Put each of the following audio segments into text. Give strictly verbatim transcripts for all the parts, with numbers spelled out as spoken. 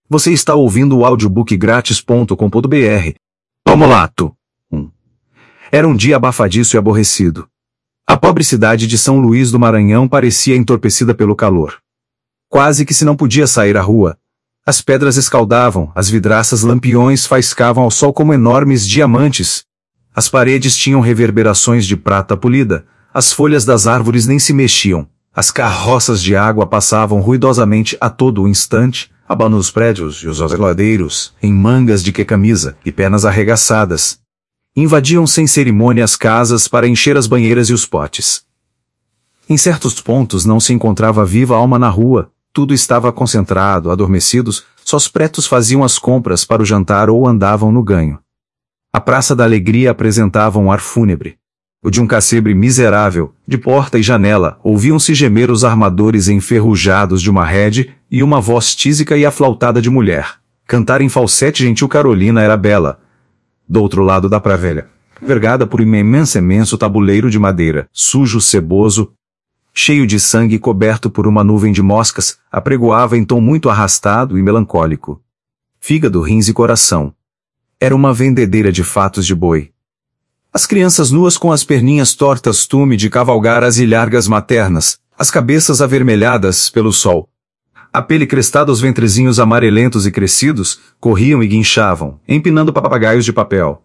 Você está ouvindo o audiobook grátis ponto com ponto br. Tomolato. um. Era um dia abafadiço e aborrecido. A pobre cidade de São Luís do Maranhão parecia entorpecida pelo calor. Quase que se não podia sair à rua. As pedras escaldavam, as vidraças lampiões faiscavam ao sol como enormes diamantes. As paredes tinham reverberações de prata polida, as folhas das árvores nem se mexiam, as carroças de água passavam ruidosamente a todo o instante, abanando os prédios e os azeladeiros, em mangas de que-camisa e pernas arregaçadas. Invadiam sem cerimônia as casas para encher as banheiras e os potes. Em certos pontos não se encontrava viva alma na rua, tudo estava concentrado, adormecidos, só os pretos faziam as compras para o jantar ou andavam no ganho. A Praça da Alegria apresentava um ar fúnebre. O de um casebre miserável, de porta e janela, ouviam-se gemer os armadores enferrujados de uma rede e uma voz tísica e aflautada de mulher. Cantar em falsete gentil Carolina era bela. Do outro lado da pravelha, vergada por um imenso imenso tabuleiro de madeira, sujo, ceboso, cheio de sangue e coberto por uma nuvem de moscas, apregoava em tom muito arrastado e melancólico. Fígado, rins e coração. Era uma vendedeira de fatos de boi. As crianças nuas com as perninhas tortas tume de cavalgar as ilhargas maternas, as cabeças avermelhadas pelo sol. A pele crestada os ventrezinhos amarelentos e crescidos, corriam e guinchavam, empinando papagaios de papel.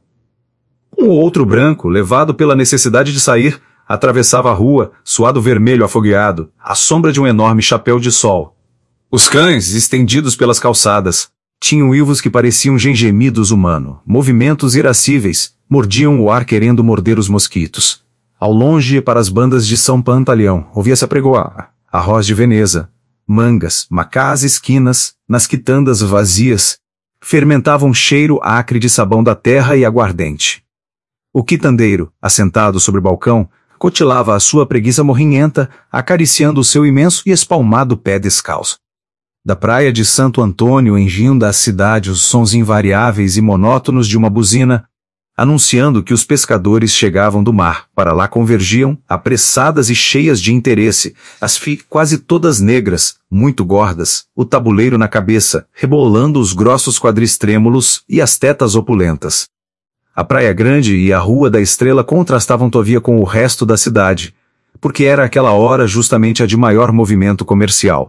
Um ou outro branco, levado pela necessidade de sair, atravessava a rua, suado vermelho afogueado, à sombra de um enorme chapéu de sol. Os cães, estendidos pelas calçadas, tinham uivos que pareciam gengemidos humanos, movimentos irascíveis, mordiam o ar querendo morder os mosquitos. Ao longe, para as bandas de São Pantaleão, ouvia-se apregoar arroz de Veneza, mangas, macás esquinas, nas quitandas vazias, fermentava um cheiro acre de sabão da terra e aguardente. O quitandeiro, assentado sobre o balcão, cotilava a sua preguiça morrinhenta, acariciando o seu imenso e espalmado pé descalço. Da praia de Santo Antônio enchiam da cidade os sons invariáveis e monótonos de uma buzina, anunciando que os pescadores chegavam do mar. Para lá convergiam, apressadas e cheias de interesse, as fi quase todas negras, muito gordas, o tabuleiro na cabeça, rebolando os grossos quadris trêmulos e as tetas opulentas. A Praia Grande e a Rua da Estrela contrastavam todavia com o resto da cidade, porque era aquela hora justamente a de maior movimento comercial.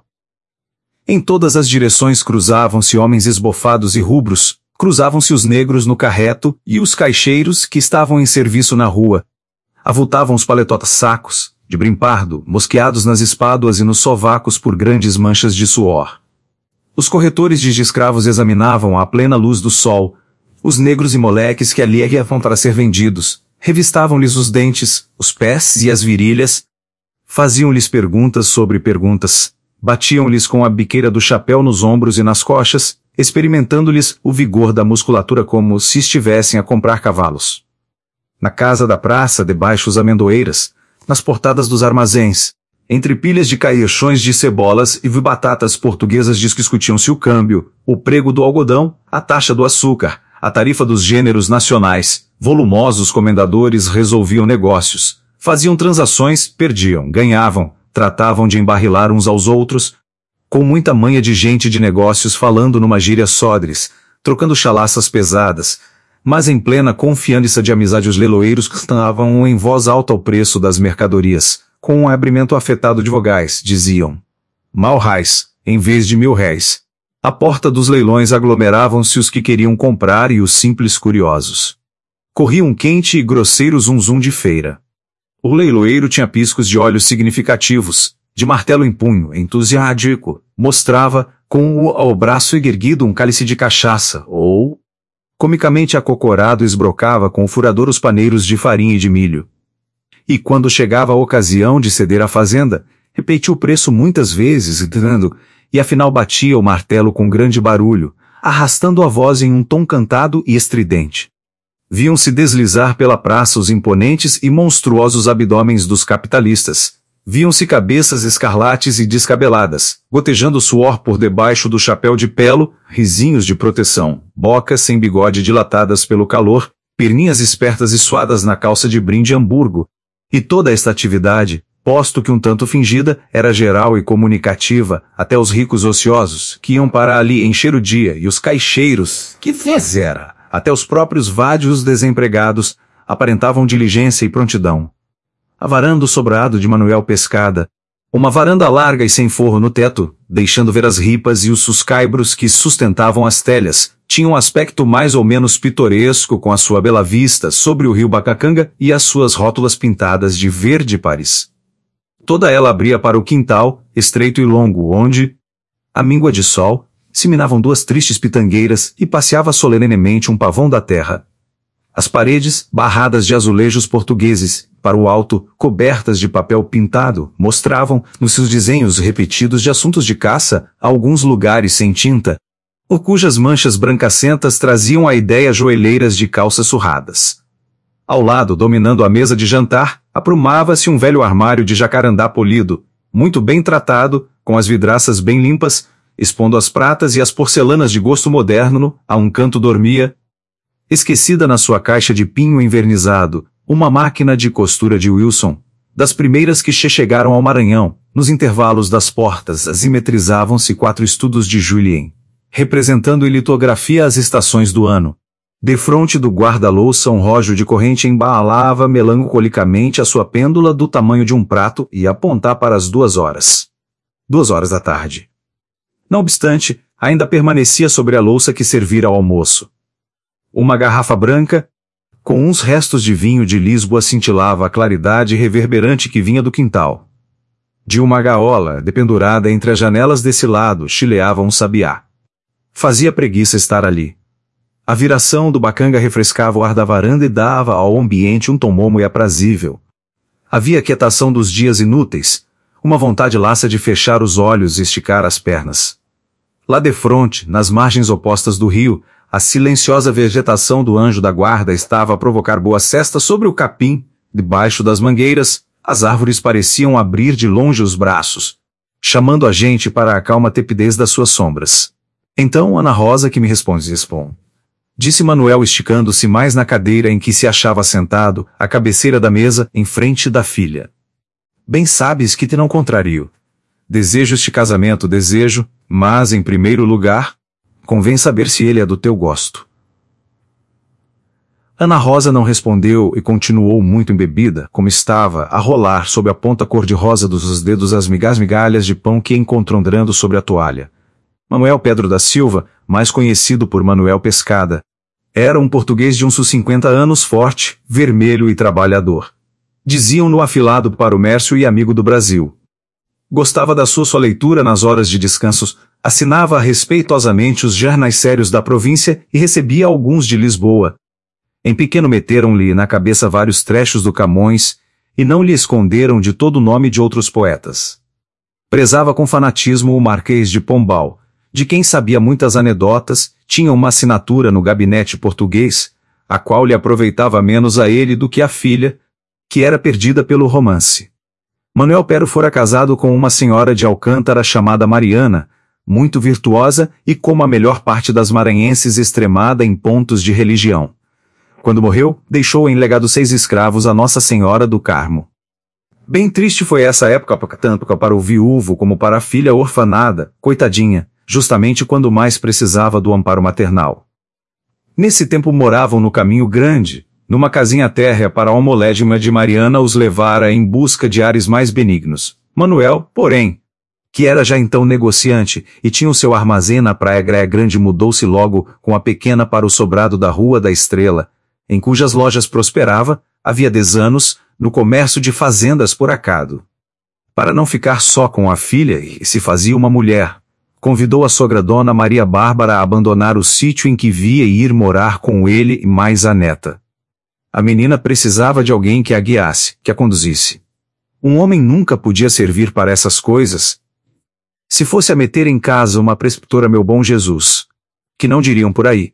Em todas as direções cruzavam-se homens esbofados e rubros, cruzavam-se os negros no carreto e os caixeiros que estavam em serviço na rua. Avultavam os paletotas sacos, de brim pardo, mosqueados nas espáduas e nos sovacos por grandes manchas de suor. Os corretores de escravos examinavam à plena luz do sol os negros e moleques que ali iam para ser vendidos, revistavam-lhes os dentes, os pés e as virilhas, faziam-lhes perguntas sobre perguntas, batiam-lhes com a biqueira do chapéu nos ombros e nas coxas, experimentando-lhes o vigor da musculatura como se estivessem a comprar cavalos. Na casa da praça, debaixo das amendoeiras, nas portadas dos armazéns, entre pilhas de caixões de cebolas e batatas portuguesas discutiam-se o câmbio, o prego do algodão, a taxa do açúcar, a tarifa dos gêneros nacionais. Volumosos comendadores resolviam negócios, faziam transações, perdiam, ganhavam, tratavam de embarrilar uns aos outros, com muita manha de gente de negócios falando numa gíria sodres, trocando chalaças pesadas, mas em plena confiança de amizade os leiloeiros cantavam em voz alta o preço das mercadorias, com um abrimento afetado de vogais, diziam mal rais, em vez de mil réis. À porta dos leilões aglomeravam-se os que queriam comprar e os simples curiosos. Corria um quente e grosseiro zum-zum de feira. O leiloeiro tinha piscos de olhos significativos, de martelo em punho, entusiástico, mostrava, com o ao braço erguido um cálice de cachaça, ou, comicamente acocorado, esbrocava com o furador os paneiros de farinha e de milho. E quando chegava a ocasião de ceder a fazenda, repetia o preço muitas vezes, gritando, e afinal batia o martelo com grande barulho, arrastando a voz em um tom cantado e estridente. Viam-se deslizar pela praça os imponentes e monstruosos abdômenes dos capitalistas. Viam-se cabeças escarlates e descabeladas, gotejando suor por debaixo do chapéu de pelo, risinhos de proteção, bocas sem bigode dilatadas pelo calor, perninhas espertas e suadas na calça de brim de Hamburgo. E toda esta atividade, posto que um tanto fingida, era geral e comunicativa, até os ricos ociosos, que iam para ali encher o dia, e os caixeiros, que fizera, até os próprios vádios desempregados, aparentavam diligência e prontidão. A varanda do sobrado de Manuel Pescada, uma varanda larga e sem forro no teto, deixando ver as ripas e os suscaibros que sustentavam as telhas, tinha um aspecto mais ou menos pitoresco com a sua bela vista sobre o rio Bacacanga e as suas rótulas pintadas de verde Paris. Toda ela abria para o quintal, estreito e longo, onde, à míngua de sol, se minavam duas tristes pitangueiras e passeava solenemente um pavão da terra. As paredes, barradas de azulejos portugueses, para o alto, cobertas de papel pintado, mostravam, nos seus desenhos repetidos de assuntos de caça, alguns lugares sem tinta, ou cujas manchas brancacentas traziam a ideia joelheiras de calças surradas. Ao lado, dominando a mesa de jantar, aprumava-se um velho armário de jacarandá polido, muito bem tratado, com as vidraças bem limpas, expondo as pratas e as porcelanas de gosto moderno, a um canto dormia, esquecida na sua caixa de pinho envernizado, uma máquina de costura de Wilson, das primeiras que chegaram ao Maranhão. Nos intervalos das portas assimetrizavam-se quatro estudos de Julien, representando em litografia as estações do ano. Defronte do guarda-louça um rojo de corrente embalava melancolicamente a sua pêndula do tamanho de um prato e apontar para as duas horas. Duas horas da tarde. Não obstante, ainda permanecia sobre a louça que servira ao almoço. Uma garrafa branca, com uns restos de vinho de Lisboa, cintilava a claridade reverberante que vinha do quintal. De uma gaiola, dependurada entre as janelas desse lado, chileava um sabiá. Fazia preguiça estar ali. A viração do bacanga refrescava o ar da varanda e dava ao ambiente um tom momo e aprazível. Havia a quietação dos dias inúteis, uma vontade laça de fechar os olhos e esticar as pernas. Lá defronte, nas margens opostas do rio, a silenciosa vegetação do anjo da guarda estava a provocar boa cesta sobre o capim. Debaixo das mangueiras, as árvores pareciam abrir de longe os braços, chamando a gente para a calma tepidez das suas sombras. Então Ana Rosa que me responde, Espon. Disse Manuel esticando-se mais na cadeira em que se achava sentado, à cabeceira da mesa, em frente da filha. Bem sabes que te não contrario. Desejo este casamento, desejo, mas, em primeiro lugar, convém saber se ele é do teu gosto. Ana Rosa não respondeu e continuou muito embebida, como estava, a rolar sob a ponta cor-de-rosa dos dedos as migas-migalhas de pão que encontrando sobre a toalha. Manuel Pedro da Silva, mais conhecido por Manuel Pescada, era um português de uns cinquenta anos, forte, vermelho e trabalhador. Diziam-no afilado para o comércio e amigo do Brasil. Gostava da sua só leitura nas horas de descansos, assinava respeitosamente os jornais sérios da província e recebia alguns de Lisboa. Em pequeno meteram-lhe na cabeça vários trechos do Camões e não lhe esconderam de todo o nome de outros poetas. Prezava com fanatismo o Marquês de Pombal, de quem sabia muitas anedotas, tinha uma assinatura no gabinete português, a qual lhe aproveitava menos a ele do que a filha, que era perdida pelo romance. Manuel Pero fora casado com uma senhora de Alcântara chamada Mariana, muito virtuosa e como a melhor parte das maranhenses extremada em pontos de religião. Quando morreu, deixou em legado seis escravos a Nossa Senhora do Carmo. Bem triste foi essa época, tanto para o viúvo como para a filha orfanada, coitadinha, justamente quando mais precisava do amparo maternal. Nesse tempo moravam no Caminho Grande, numa casinha térrea para a homolégima de Mariana os levara em busca de ares mais benignos. Manuel, porém, que era já então negociante e tinha o seu armazém na Praia Grande, mudou-se logo com a pequena para o sobrado da Rua da Estrela, em cujas lojas prosperava, havia dez anos, no comércio de fazendas por acado. Para não ficar só com a filha e se fazia uma mulher, convidou a sogra Dona Maria Bárbara a abandonar o sítio em que via e ir morar com ele e mais a neta. A menina precisava de alguém que a guiasse, que a conduzisse. Um homem nunca podia servir para essas coisas. Se fosse a meter em casa uma preceptora, meu bom Jesus, que não diriam por aí.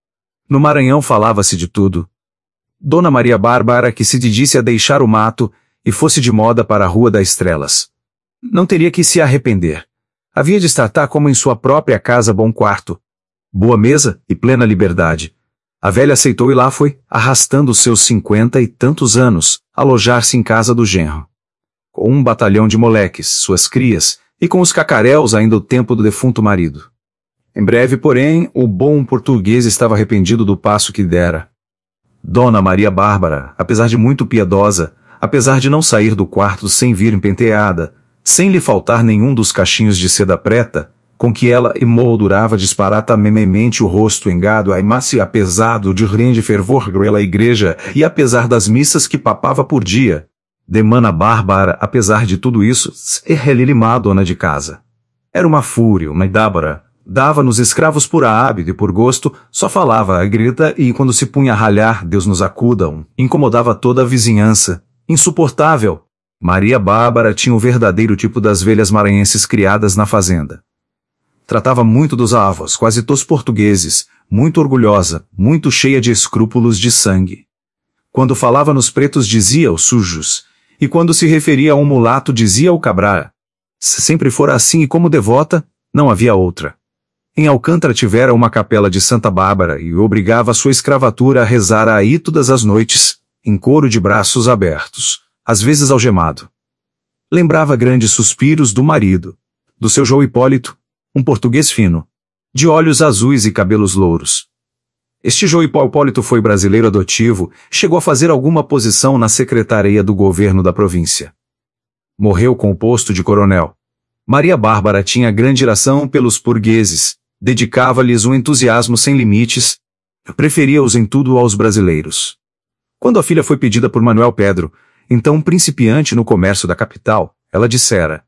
No Maranhão falava-se de tudo. Dona Maria Bárbara que se dedisse a deixar o mato e fosse de moda para a Rua das Estrelas. Não teria que se arrepender. Havia de tratar como em sua própria casa bom quarto, boa mesa e plena liberdade. A velha aceitou e lá foi, arrastando os seus cinquenta e tantos anos, alojar-se em casa do genro. com um batalhão de moleques, suas crias, e com os cacaréus ainda do tempo do defunto marido. Em breve, porém, o bom português estava arrependido do passo que dera. Dona Maria Bárbara, apesar de muito piedosa, apesar de não sair do quarto sem vir empenteada, sem lhe faltar nenhum dos cachinhos de seda preta, com que ela emoldurava disparatamente o rosto engado a imasse apesado de grande fervor pela igreja e apesar das missas que papava por dia, de Mana Bárbara, apesar de tudo isso, era má dona de casa. Era uma fúria, uma Dábara, dava nos escravos por hábito e por gosto, só falava a grita e quando se punha a ralhar, Deus nos acudam, incomodava toda a vizinhança. Insuportável. Maria Bárbara tinha o verdadeiro tipo das velhas maranhenses criadas na fazenda. Tratava muito dos avós, quase todos portugueses, muito orgulhosa, muito cheia de escrúpulos de sangue. Quando falava nos pretos dizia os sujos, e quando se referia a um mulato dizia o cabra. Se sempre fora assim e como devota, não havia outra. Em Alcântara tivera uma capela de Santa Bárbara e obrigava sua escravatura a rezar aí todas as noites, em coro de braços abertos, às vezes algemado. Lembrava grandes suspiros do marido, do seu João Hipólito, um português fino, de olhos azuis e cabelos louros. Este João Hipólito foi brasileiro adotivo, chegou a fazer alguma posição na secretaria do governo da província. Morreu com o posto de coronel. Maria Bárbara tinha grande iração pelos burgueses, dedicava-lhes um entusiasmo sem limites, preferia-os em tudo aos brasileiros. Quando a filha foi pedida por Manuel Pedro, então principiante no comércio da capital, ela dissera: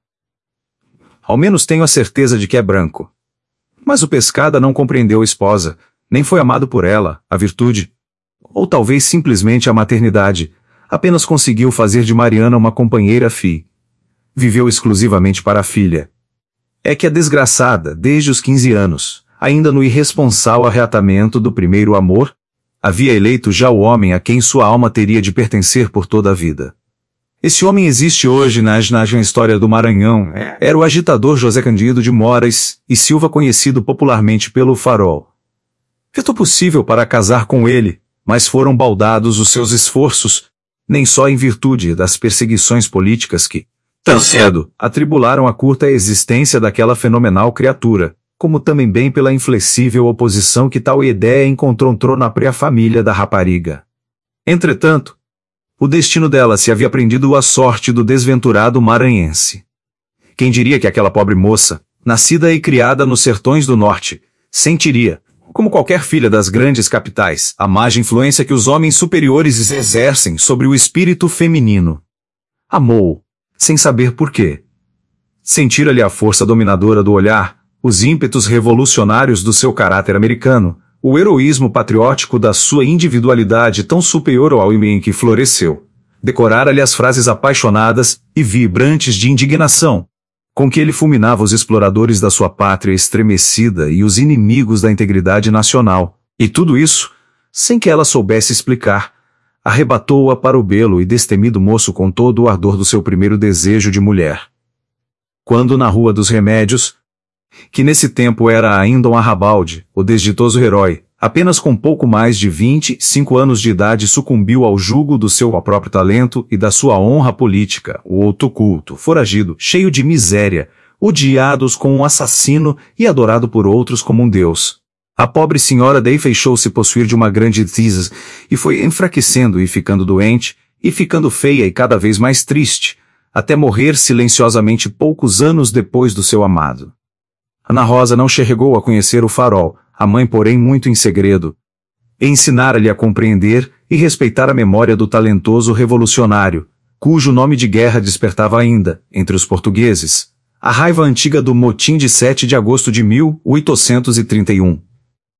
ao menos tenho a certeza de que é branco. Mas o Pescada não compreendeu a esposa, nem foi amado por ela, a virtude. Ou talvez simplesmente a maternidade, apenas conseguiu fazer de Mariana uma companheira fi. Viveu exclusivamente para a filha. É que a desgraçada, desde os quinze anos, ainda no irresponsável arreatamento do primeiro amor, havia eleito já o homem a quem sua alma teria de pertencer por toda a vida. Esse homem existe hoje na, na história do Maranhão. Era o agitador José Candido de Moraes e Silva, conhecido popularmente pelo Farol. Feito possível para casar com ele, mas foram baldados os seus esforços, nem só em virtude das perseguições políticas que, tão cedo, atribularam a curta existência daquela fenomenal criatura, como também bem pela inflexível oposição que tal ideia encontrou na própria família da rapariga. Entretanto, o destino dela se havia prendido à sorte do desventurado maranhense. Quem diria que aquela pobre moça, nascida e criada nos sertões do norte, sentiria, como qualquer filha das grandes capitais, a má influência que os homens superiores exercem sobre o espírito feminino. Amou, sem saber por quê. Sentira-lhe a força dominadora do olhar, os ímpetos revolucionários do seu caráter americano, o heroísmo patriótico da sua individualidade tão superior ao homem em que floresceu. Decorara-lhe as frases apaixonadas e vibrantes de indignação, com que ele fulminava os exploradores da sua pátria estremecida e os inimigos da integridade nacional. E tudo isso, sem que ela soubesse explicar, arrebatou-a para o belo e destemido moço com todo o ardor do seu primeiro desejo de mulher. Quando na Rua dos Remédios, que nesse tempo era ainda um arrabalde, o desditoso herói, apenas com pouco mais de vinte e cinco anos de idade, sucumbiu ao jugo do seu próprio talento e da sua honra política, o outro culto, foragido, cheio de miséria, odiados como um assassino e adorado por outros como um deus. A pobre senhora daí deixou-se possuir de uma grande tisa e foi enfraquecendo e ficando doente, e ficando feia e cada vez mais triste, até morrer silenciosamente poucos anos depois do seu amado. Ana Rosa não chegou a conhecer o Farol, a mãe porém muito em segredo. Ensinara-lhe a compreender e respeitar a memória do talentoso revolucionário, cujo nome de guerra despertava ainda, entre os portugueses, a raiva antiga do motim de sete de agosto de mil oitocentos e trinta e um.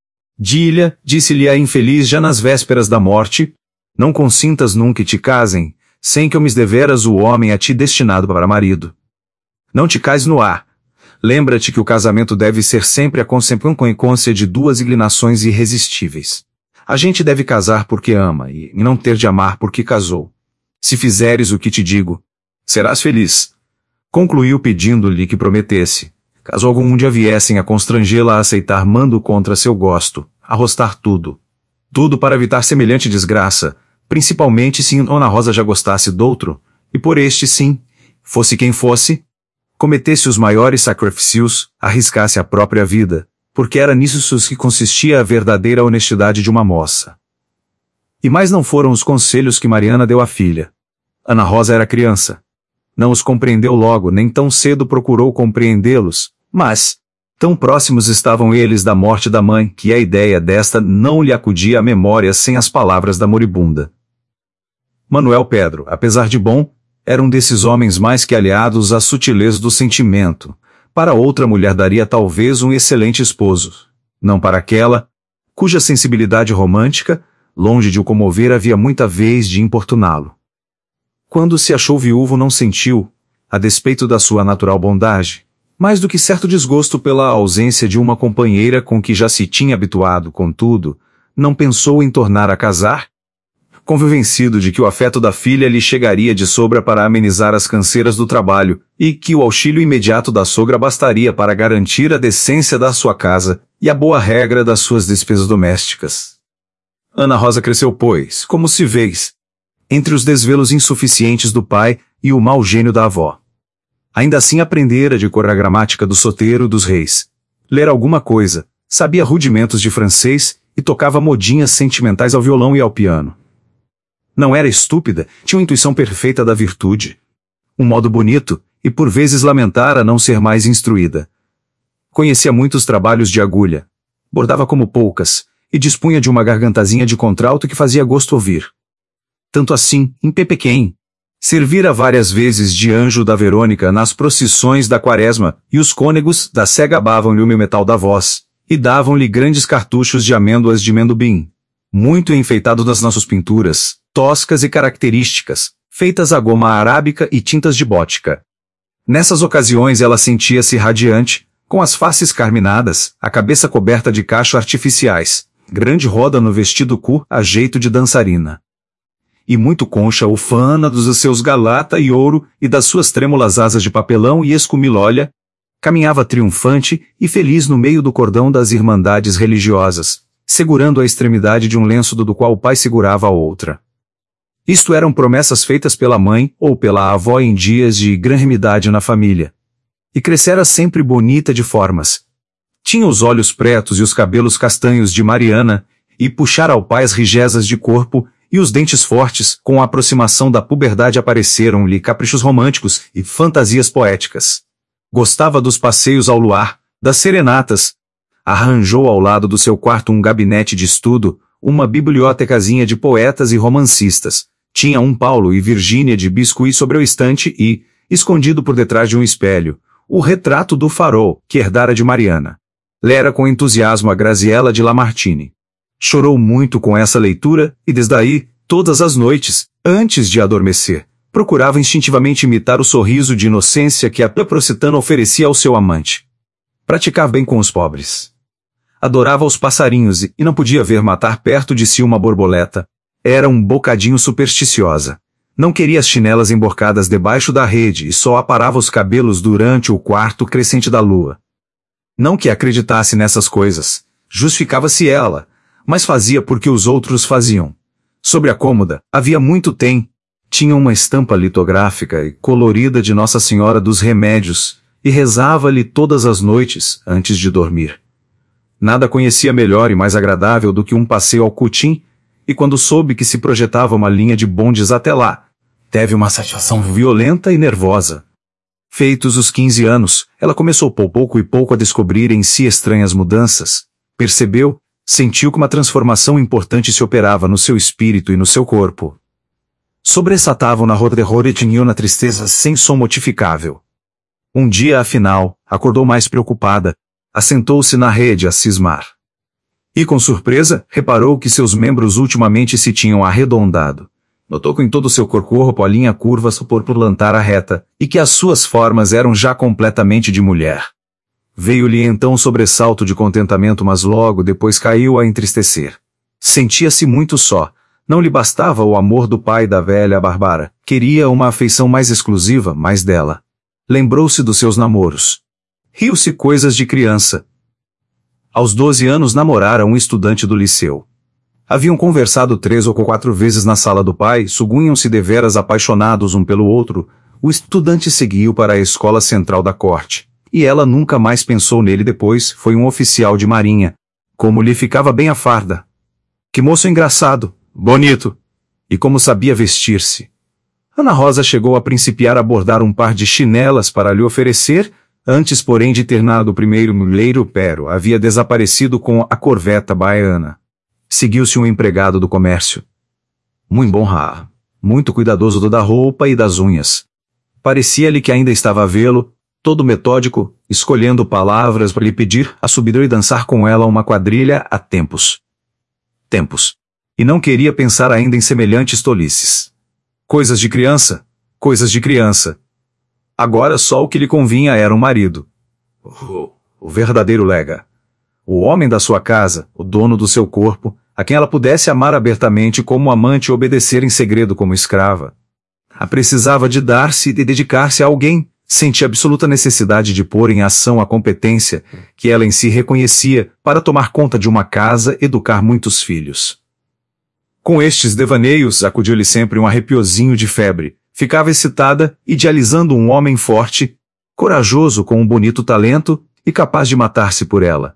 Dília, disse-lhe a infeliz já nas vésperas da morte, não consintas nunca que te casem, sem que eu me deveras o homem a ti destinado para marido. Não te cases no ar. Lembra-te que o casamento deve ser sempre a consequência de duas inclinações irresistíveis. A gente deve casar porque ama e não ter de amar porque casou. Se fizeres o que te digo, serás feliz. Concluiu pedindo-lhe que prometesse, caso algum dia viessem a constrangê-la a aceitar mando contra seu gosto, arrostar tudo. Tudo para evitar semelhante desgraça, principalmente se Ana Rosa já gostasse doutro, e por este sim, fosse quem fosse, cometesse os maiores sacrifícios, arriscasse a própria vida, porque era nisso que consistia a verdadeira honestidade de uma moça. E mais não foram os conselhos que Mariana deu à filha. Ana Rosa era criança. Não os compreendeu logo, nem tão cedo procurou compreendê-los, mas tão próximos estavam eles da morte da mãe, que a ideia desta não lhe acudia à memória sem as palavras da moribunda. Manuel Pedro, apesar de bom, era um desses homens mais que aliados à sutileza do sentimento. Para outra mulher daria talvez um excelente esposo. Não para aquela, cuja sensibilidade romântica, longe de o comover, havia muita vez de importuná-lo. Quando se achou viúvo não sentiu, a despeito da sua natural bondade, mais do que certo desgosto pela ausência de uma companheira com que já se tinha habituado, contudo, não pensou em tornar a casar, convencido de que o afeto da filha lhe chegaria de sobra para amenizar as canseiras do trabalho, e que o auxílio imediato da sogra bastaria para garantir a decência da sua casa e a boa regra das suas despesas domésticas. Ana Rosa cresceu, pois, como se vês, entre os desvelos insuficientes do pai e o mau gênio da avó. Ainda assim aprendera de cor a gramática do soteiro dos reis, ler alguma coisa, sabia rudimentos de francês e tocava modinhas sentimentais ao violão e ao piano. Não era estúpida, tinha uma intuição perfeita da virtude. Um modo bonito, e por vezes lamentara não ser mais instruída. Conhecia muitos trabalhos de agulha. Bordava como poucas, e dispunha de uma gargantazinha de contralto que fazia gosto ouvir. Tanto assim, em Pepequém, servira várias vezes de anjo da Verônica nas procissões da quaresma, e os cônegos da sé gabavam-lhe o metal da voz, e davam-lhe grandes cartuchos de amêndoas de mendubim, muito enfeitado nas nossas pinturas, toscas e características, feitas a goma arábica e tintas de bótica. Nessas ocasiões ela sentia-se radiante, com as faces carminadas, a cabeça coberta de cachos artificiais, grande roda no vestido cu a jeito de dançarina. E muito concha ufana dos seus galata e ouro e das suas trêmulas asas de papelão e escumilolha, caminhava triunfante e feliz no meio do cordão das irmandades religiosas, segurando a extremidade de um lenço do qual o pai segurava a outra. Isto eram promessas feitas pela mãe ou pela avó em dias de granimidade na família. E crescera sempre bonita de formas. Tinha os olhos pretos e os cabelos castanhos de Mariana, e puxara ao pai as rigesas de corpo, e os dentes fortes, com a aproximação da puberdade apareceram-lhe caprichos românticos e fantasias poéticas. Gostava dos passeios ao luar, das serenatas. Arranjou ao lado do seu quarto um gabinete de estudo, uma bibliotecazinha de poetas e romancistas. Tinha um Paulo e Virgínia de biscuit sobre o estante e, escondido por detrás de um espelho, o retrato do farol, que herdara de Mariana. Lera com entusiasmo a Graziella de Lamartine. Chorou muito com essa leitura, e desde aí, todas as noites, antes de adormecer, procurava instintivamente imitar o sorriso de inocência que a Procitana oferecia ao seu amante. Praticava bem com os pobres. Adorava os passarinhos e não podia ver matar perto de si uma borboleta. Era um bocadinho supersticiosa. Não queria as chinelas emborcadas debaixo da rede e só aparava os cabelos durante o quarto crescente da lua. Não que acreditasse nessas coisas, justificava-se ela, mas fazia porque os outros faziam. Sobre a cômoda, havia muito tem, tinha uma estampa litográfica e colorida de Nossa Senhora dos Remédios, e rezava-lhe todas as noites, antes de dormir. Nada conhecia melhor e mais agradável do que um passeio ao Cutim, e quando soube que se projetava uma linha de bondes até lá, teve uma satisfação violenta e nervosa. Feitos os quinze anos, ela começou pouco e pouco a descobrir em si estranhas mudanças. Percebeu, sentiu que uma transformação importante se operava no seu espírito e no seu corpo. Sobressaltavam na horror e tinham na tristeza sem som modificável. Um dia, afinal, acordou mais preocupada, assentou-se na rede a cismar. E com surpresa, reparou que seus membros ultimamente se tinham arredondado. Notou que em todo o seu corpo a linha curva supor por lantara reta, e que as suas formas eram já completamente de mulher. Veio-lhe então um sobressalto de contentamento, mas logo depois caiu a entristecer. Sentia-se muito só. Não lhe bastava o amor do pai da velha Bárbara. Queria uma afeição mais exclusiva, mais dela. Lembrou-se dos seus namoros. Riu-se coisas de criança. Aos doze anos namorara um estudante do liceu. Haviam conversado três ou quatro vezes na sala do pai, sugunham-se deveras apaixonados um pelo outro, o estudante seguiu para a escola central da corte, e ela nunca mais pensou nele depois. Foi um oficial de marinha. Como lhe ficava bem a farda! Que moço engraçado, bonito! E como sabia vestir-se! Ana Rosa chegou a principiar a bordar um par de chinelas para lhe oferecer, antes porém de ter nada o primeiro mulheiro pero havia desaparecido com a corveta baiana. Seguiu-se um empregado do comércio. Muito bom ra, muito cuidadoso do da roupa e das unhas. Parecia-lhe que ainda estava a vê-lo, todo metódico, escolhendo palavras para lhe pedir a subir e dançar com ela uma quadrilha há tempos. Tempos. E não queria pensar ainda em semelhantes tolices. Coisas de criança, coisas de criança. Agora só o que lhe convinha era um marido. O, o verdadeiro lega. O homem da sua casa, o dono do seu corpo, a quem ela pudesse amar abertamente como amante e obedecer em segredo como escrava. A precisava de dar-se e de dedicar-se a alguém, sentia absoluta necessidade de pôr em ação a competência que ela em si reconhecia para tomar conta de uma casa e educar muitos filhos. Com estes devaneios acudiu-lhe sempre um arrepiozinho de febre. Ficava excitada, idealizando um homem forte, corajoso com um bonito talento e capaz de matar-se por ela.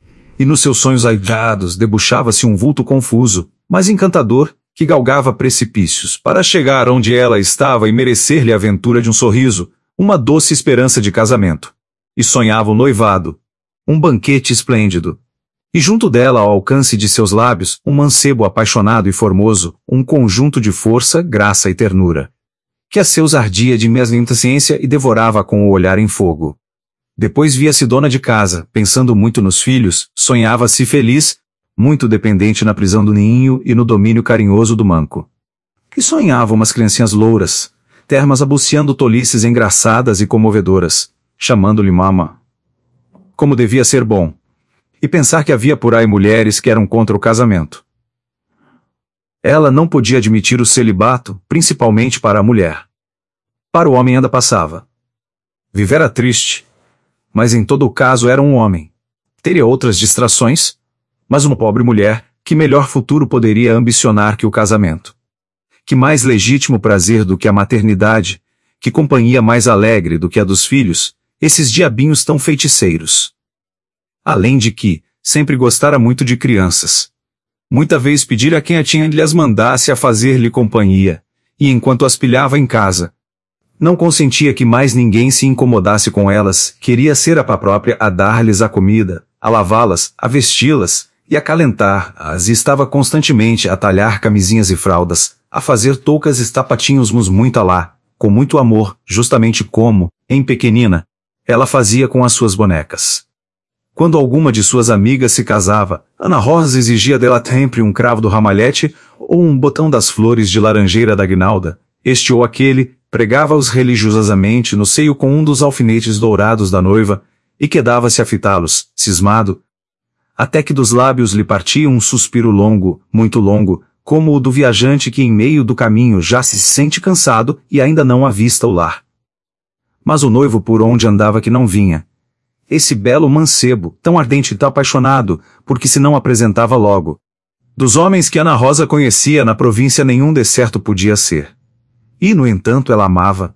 E nos seus sonhos aidrados debuxava-se um vulto confuso, mas encantador, que galgava precipícios para chegar onde ela estava e merecer-lhe a aventura de um sorriso, uma doce esperança de casamento. E sonhava o noivado, um banquete esplêndido. E junto dela, ao alcance de seus lábios, um mancebo apaixonado e formoso, um conjunto de força, graça e ternura, que a seus ardia de impaciência e devorava com o olhar em fogo. Depois via-se dona de casa, pensando muito nos filhos, sonhava-se feliz, muito dependente na prisão do ninho e no domínio carinhoso do manco. E sonhava umas criancinhas louras, termas abuciando tolices engraçadas e comovedoras, chamando-lhe mama. Como devia ser bom! E pensar que havia por aí mulheres que eram contra o casamento. Ela não podia admitir o celibato, principalmente para a mulher. Para o homem ainda passava. Vivera triste, mas em todo o caso era um homem. Teria outras distrações, mas uma pobre mulher, que melhor futuro poderia ambicionar que o casamento? Que mais legítimo prazer do que a maternidade? Que companhia mais alegre do que a dos filhos, esses diabinhos tão feiticeiros? Além de que, sempre gostara muito de crianças. Muita vez pedira a quem a tinha lhe as mandasse a fazer-lhe companhia, e enquanto as pilhava em casa, não consentia que mais ninguém se incomodasse com elas, queria ser a própria a dar-lhes a comida, a lavá-las, a vesti-las, e acalentar-as, e estava constantemente a talhar camisinhas e fraldas, a fazer toucas e tapatinhos muito alá, com muito amor, justamente como, em pequenina, ela fazia com as suas bonecas. Quando alguma de suas amigas se casava, Ana Rosa exigia dela sempre um cravo do ramalhete ou um botão das flores de laranjeira da guinalda. Este ou aquele, pregava-os religiosamente no seio com um dos alfinetes dourados da noiva, e quedava-se a fitá-los, cismado, até que dos lábios lhe partia um suspiro longo, muito longo, como o do viajante que em meio do caminho já se sente cansado e ainda não avista o lar. Mas o noivo por onde andava que não vinha. Esse belo mancebo, tão ardente e tão apaixonado, porque se não apresentava logo. Dos homens que Ana Rosa conhecia na província nenhum de certo podia ser. E, no entanto, ela amava.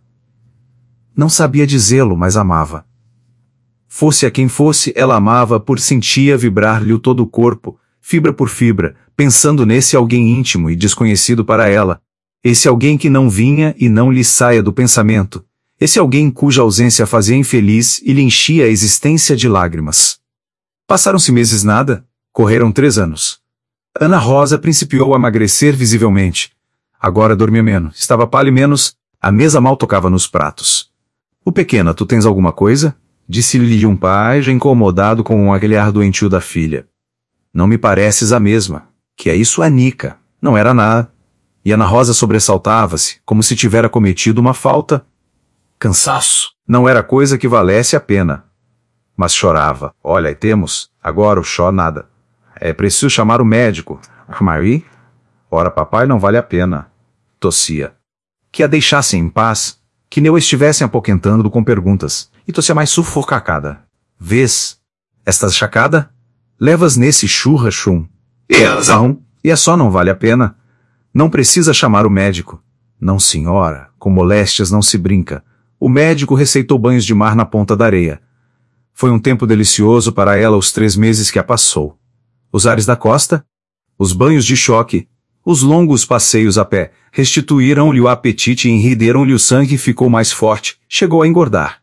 Não sabia dizê-lo, mas amava. Fosse a quem fosse, ela amava por sentia vibrar-lhe todo o corpo, fibra por fibra, pensando nesse alguém íntimo e desconhecido para ela. Esse alguém que não vinha e não lhe saia do pensamento. Esse alguém cuja ausência a fazia infeliz e lhe enchia a existência de lágrimas. Passaram-se meses nada, correram três anos. Ana Rosa principiou a emagrecer visivelmente. Agora dormia menos, estava pálida menos, a mesa mal tocava nos pratos. O pequena, tu tens alguma coisa? Disse-lhe um pai já incomodado com aquele ar doentio da filha. Não me pareces a mesma, que é isso, Anica, não era nada. E Ana Rosa sobressaltava-se, como se tivera cometido uma falta. Cansaço. Não era coisa que valesse a pena. Mas chorava. Olha, e temos. Agora o chó nada. É preciso chamar o médico. Marie? Ora, papai, não vale a pena. Tossia. Que a deixassem em paz. Que nem o estivessem apoquentando com perguntas. E tossia mais sufocacada. Vês? Esta chacada? Levas nesse churra chum. E razão. E é só não vale a pena. Não precisa chamar o médico. Não, senhora, com moléstias não se brinca. O médico receitou banhos de mar na ponta da areia. Foi um tempo delicioso para ela os três meses que a passou. Os ares da costa, os banhos de choque, os longos passeios a pé, restituíram-lhe o apetite e enrideram-lhe o sangue e ficou mais forte, chegou a engordar.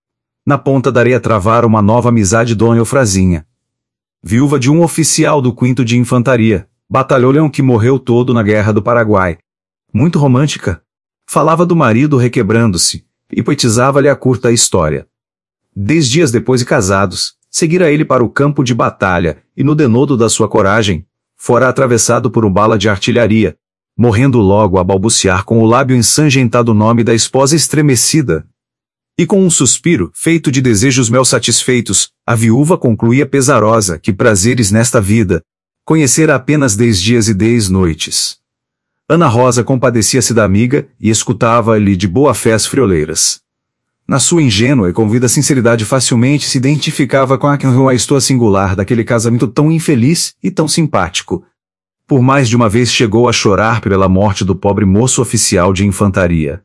Na ponta da areia travaram uma nova amizade Dona Eufrasinha. Viúva de um oficial do quinto de infantaria, batalhão que morreu todo na Guerra do Paraguai. Muito romântica. Falava do marido requebrando-se, e poetizava-lhe a curta história. Dez dias depois de casados, seguira ele para o campo de batalha, e no denodo da sua coragem, fora atravessado por uma bala de artilharia, morrendo logo a balbuciar com o lábio ensanguentado o nome da esposa estremecida. E com um suspiro, feito de desejos mel satisfeitos, a viúva concluía pesarosa que prazeres nesta vida, conhecera apenas dez dias e dez noites. Ana Rosa compadecia-se da amiga e escutava-lhe de boa fé as frioleiras. Na sua ingênua e convida sinceridade facilmente se identificava com a história singular daquele casamento tão infeliz e tão simpático. Por mais de uma vez chegou a chorar pela morte do pobre moço oficial de infantaria.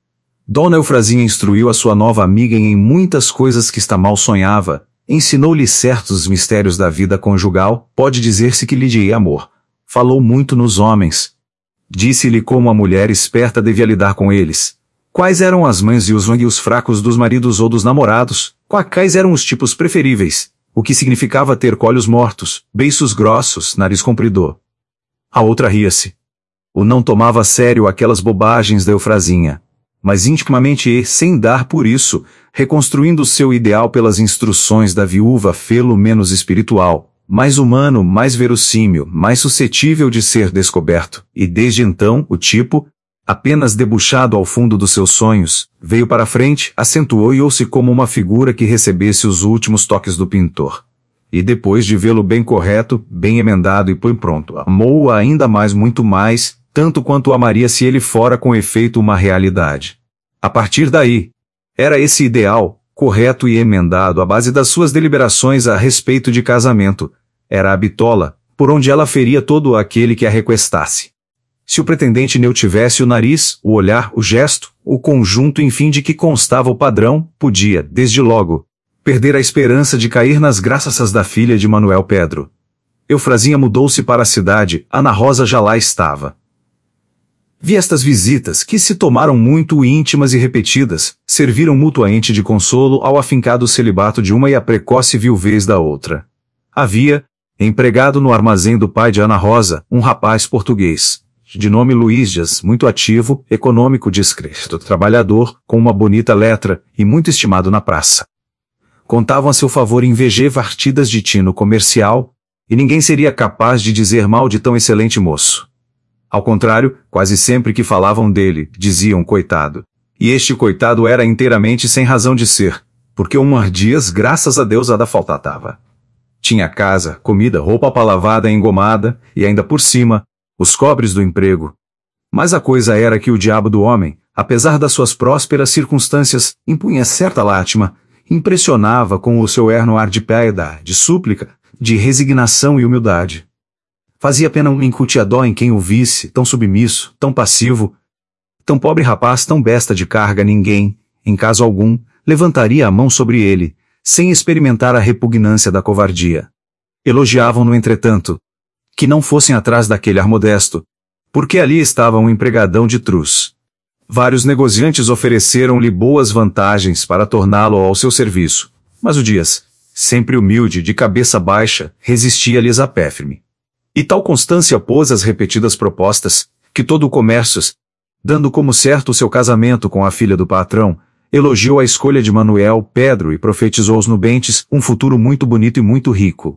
Dona Eufrasinha instruiu a sua nova amiga em muitas coisas que esta mal sonhava, ensinou-lhe certos mistérios da vida conjugal, pode dizer-se que lhe dei amor. Falou muito nos homens. Disse-lhe como a mulher esperta devia lidar com eles. Quais eram as mães e os vanguios fracos dos maridos ou dos namorados, quais eram os tipos preferíveis, o que significava ter colhos mortos, beiços grossos, nariz comprido. A outra ria-se. O não tomava a sério aquelas bobagens da Eufrasinha, mas intimamente e, sem dar por isso, reconstruindo seu ideal pelas instruções da viúva, fê-lo menos espiritual, mais humano, mais verossímil, mais suscetível de ser descoberto, e desde então, o tipo, apenas debuxado ao fundo dos seus sonhos, veio para a frente, acentuou-se como uma figura que recebesse os últimos toques do pintor. E depois de vê-lo bem correto, bem emendado e põe pronto, amou-o ainda mais, muito mais, tanto quanto o amaria se ele fora com efeito uma realidade. A partir daí, era esse ideal, correto e emendado à base das suas deliberações a respeito de casamento, era a bitola, por onde ela feria todo aquele que a requestasse. Se o pretendente neu tivesse o nariz, o olhar, o gesto, o conjunto enfim de que constava o padrão, podia, desde logo, perder a esperança de cair nas graças da filha de Manuel Pedro. Eufrasinha mudou-se para a cidade, Ana Rosa já lá estava. Vi estas visitas, que se tomaram muito íntimas e repetidas, serviram mutuamente de consolo ao afincado celibato de uma e a precoce viuvez da outra. Havia, empregado no armazém do pai de Ana Rosa, um rapaz português, de nome Luiz Dias, muito ativo, econômico, discreto, trabalhador, com uma bonita letra, e muito estimado na praça. Contavam a seu favor em V G partidas de tino comercial, e ninguém seria capaz de dizer mal de tão excelente moço. Ao contrário, quase sempre que falavam dele, diziam coitado. E este coitado era inteiramente sem razão de ser, porque umas dias, graças a Deus, nada faltava. Tinha casa, comida, roupa palavada e engomada, e ainda por cima, os cobres do emprego. Mas a coisa era que o diabo do homem, apesar das suas prósperas circunstâncias, impunha certa lástima, impressionava com o seu erno ar de piedade, de súplica, de resignação e humildade. Fazia pena um incutia dó em quem o visse, tão submisso, tão passivo. Tão pobre rapaz, tão besta de carga, ninguém, em caso algum, levantaria a mão sobre ele, sem experimentar a repugnância da covardia. Elogiavam-no, entretanto, que não fossem atrás daquele ar modesto, porque ali estava um empregadão de truz. Vários negociantes ofereceram-lhe boas vantagens para torná-lo ao seu serviço, mas o Dias, sempre humilde, de cabeça baixa, resistia-lhes a pé firme. E tal constância pôs as repetidas propostas, que todo o comércio, dando como certo o seu casamento com a filha do patrão, elogiou a escolha de Manuel Pedro e profetizou aos nubentes um futuro muito bonito e muito rico.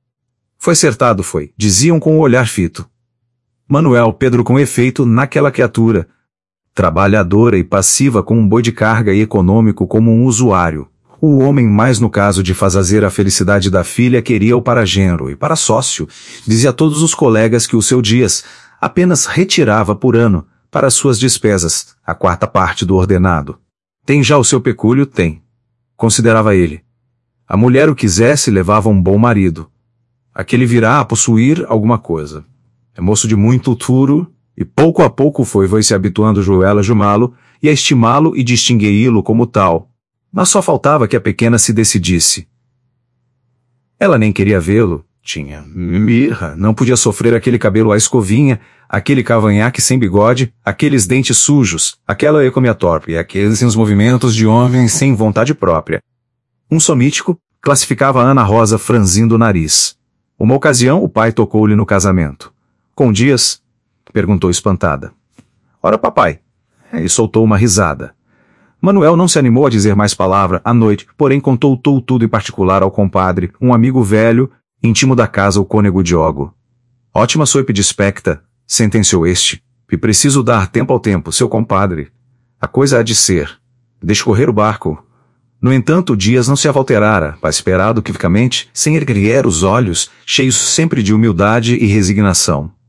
Foi acertado, foi, diziam com o olhar fito. Manuel Pedro, com efeito, naquela criatura, trabalhadora e passiva como um boi de carga e econômico como um usuário, o homem mais no caso de fazer a felicidade da filha queria-o para genro e para sócio, dizia a todos os colegas que o seu Dias apenas retirava por ano, para suas despesas, a quarta parte do ordenado. Tem já o seu pecúlio? Tem. Considerava ele. A mulher o quisesse, levava um bom marido. Aquele virá a possuir alguma coisa. É moço de muito futuro, E pouco a pouco foi foi se habituando Joel a jumá-lo, e a estimá-lo e distinguei-lo como tal. Mas só faltava que a pequena se decidisse. Ela nem queria vê-lo, tinha mirra, não podia sofrer aquele cabelo à escovinha, aquele cavanhaque sem bigode, aqueles dentes sujos, aquela economia torpe e aqueles os movimentos de homem sem vontade própria. Um somítico classificava Ana Rosa franzindo o nariz. Uma ocasião o pai tocou-lhe no casamento. Com Dias? Perguntou espantada. Ora, papai. E soltou uma risada. Manuel não se animou a dizer mais palavra à noite, porém contou tudo em particular ao compadre, um amigo velho, íntimo da casa, o cônego Diogo. Ótima soipe de especta, sentenciou este, e preciso dar tempo ao tempo, seu compadre. A coisa há de ser. Deixe correr o barco. No entanto, Dias não se avalterara, esperado quificamente, sem erguer os olhos, cheios sempre de humildade e resignação.